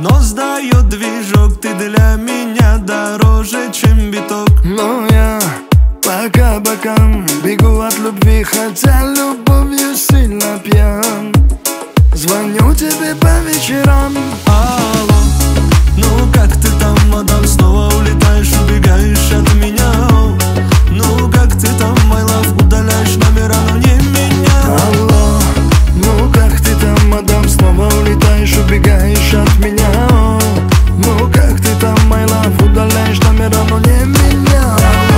но сдает движок. Ты для меня дороже, чем биток. Но я пока бокам бегу от любви, хотя любовью сильно пьян. Звоню тебе по вечерам. Алло, ну как ты там, мадам? Снова улетаешь, убегаешь от меня. Ну как ты там, my love? Удаляешь номера, но не меня. Алло, ну как ты там, мадам? Снова улетаешь, убегаешь от меня. Ну как ты там, my love? Удаляешь номера, но не меня.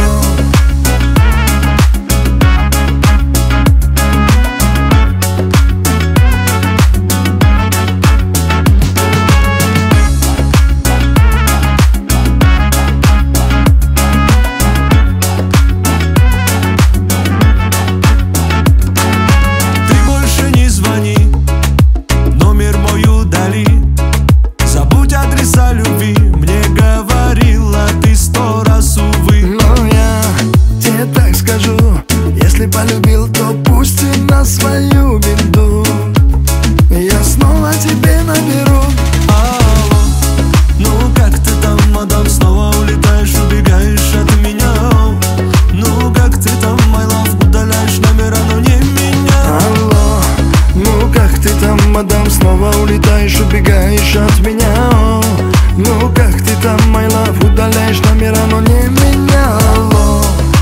Любви мне говорила ты 100 раз, увы. Но я тебе так скажу: если полюбил, то пусть и на свою беду я снова тебе наберу. Алло, ну как ты там, мадам? Снова улетаешь, убегаешь от меня. Ну как ты там, my love? Удаляешь номера, но не меня. Алло, ну как ты там, мадам? Снова улетаешь, убегаешь от меня. Ну как ты там, my love? Удаляешь номера, но не меня. Алло.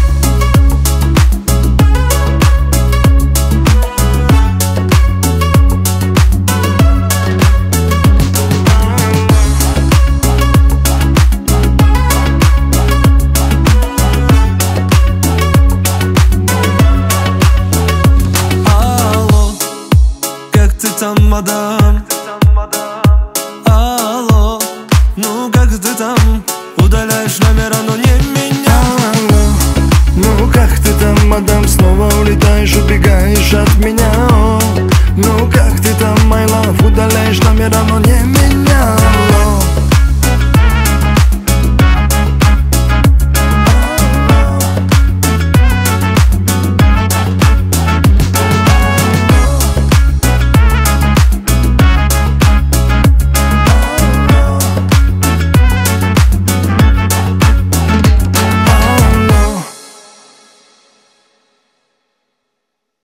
Алло, как ты там, мадам? Алло, ну как ты там? Удаляешь номера, но не меня. Алло, ну как ты там, мадам? Снова улетаешь, убегаешь от меня.